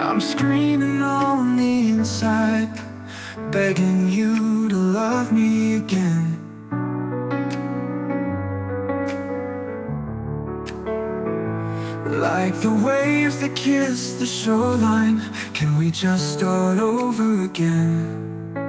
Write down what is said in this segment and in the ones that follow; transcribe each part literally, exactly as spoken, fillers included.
I'm screaming on the inside, begging you to love me again. Like the waves that kiss the shoreline, can we just start over again?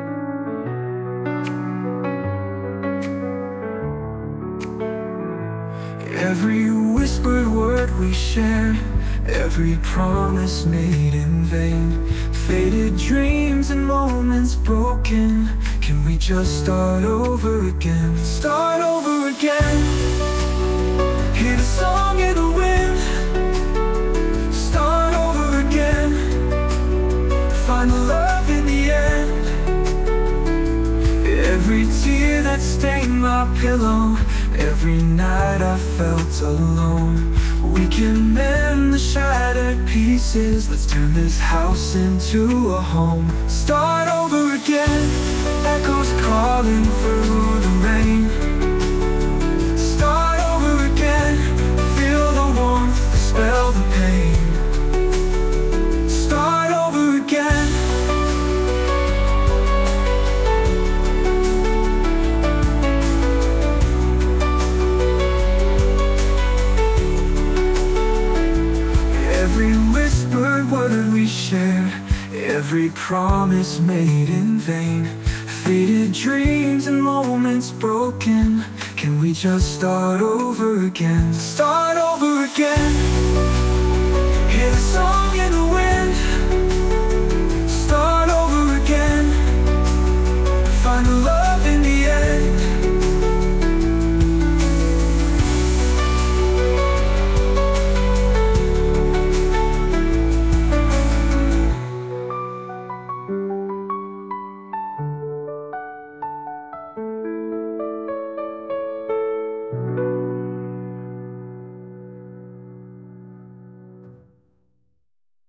Every whispered word we share, every promise made in vain, faded dreams and moments broken, can we just start over again? Start over again. Hear the song in the wind. Start over again. Find the love in the end. Every tear that stained my pillow, every night I felt alone, we can mend the shattered pieces. Let's turn this house into a home. Start over again. Echoes calling through the rain. Start over again. Feel the warmth, dispel the pain. Start over again. Every whispered word we shared, every promise made in vain, faded dreams and moments broken, can we just start over again? Start over again. Hear the song in the wind.